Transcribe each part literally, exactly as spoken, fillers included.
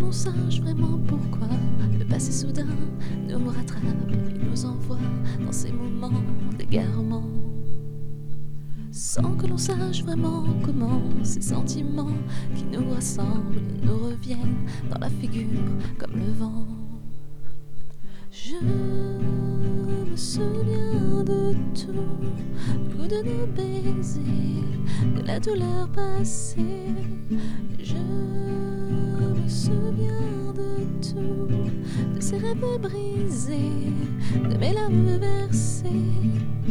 l'on sache vraiment pourquoi le passé soudain nous rattrape et nous envoie dans ces moments d'égarement. Sans que l'on sache vraiment comment ces sentiments qui nous rassemblent nous reviennent dans la figure comme le vent. Je me souviens de tout, du goût de nos baisers, de la douleur passée. Je me souviens de tout, de ces rêves brisés, de mes larmes versées.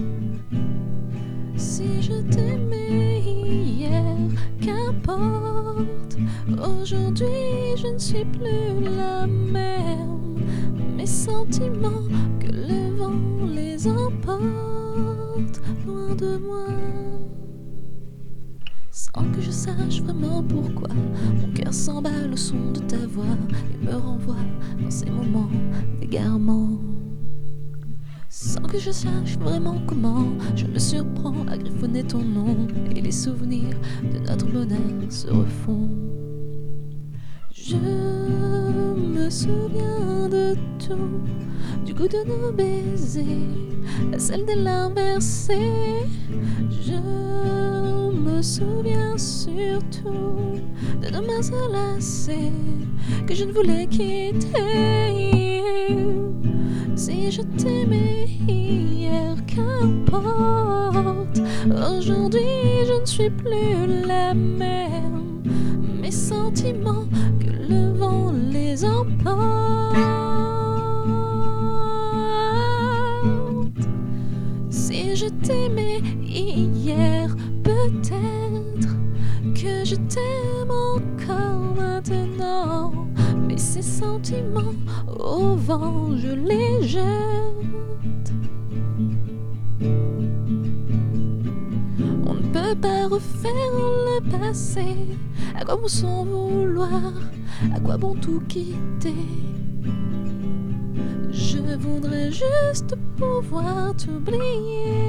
Si je t'aimais hier, qu'importe, aujourd'hui je ne suis plus la même. Mes sentiments, que le vent les emporte loin de moi. Sans que je sache vraiment pourquoi, mon cœur s'emballe au son de ta voix et me renvoie dans ces moments d'égarement. Sans que je sache vraiment comment, je me surprends à griffonner ton nom et les souvenirs de notre bonheur se refont. Je me souviens de tout, du goût de nos baisers, à celle des larmes versées. Je me souviens surtout de nos mains enlacées que je ne voulais quitter. Si je t'aimais hier, qu'importe, aujourd'hui je ne suis plus la même. Mes sentiments, que le vent les emporte. Si je t'aimais hier, peut-être que je t'aime encore maintenant. Mais ces sentiments, au vent, je les jette. On ne peut pas refaire le passé. À quoi bon s'en vouloir? À quoi bon tout quitter? Je voudrais juste pouvoir t'oublier.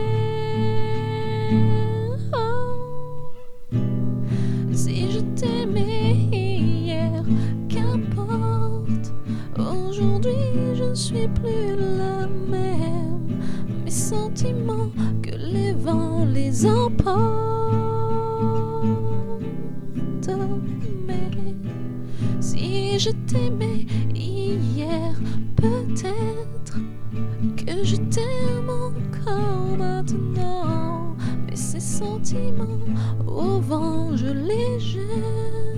Oh. Si je t'aimais hier, qu'importe, aujourd'hui je ne suis plus la même. Mes sentiments, que les vents les emportent. Mais si je t'aimais hier, peut-être que je t'aime encore maintenant. Mais ces sentiments, au vent, je les jette.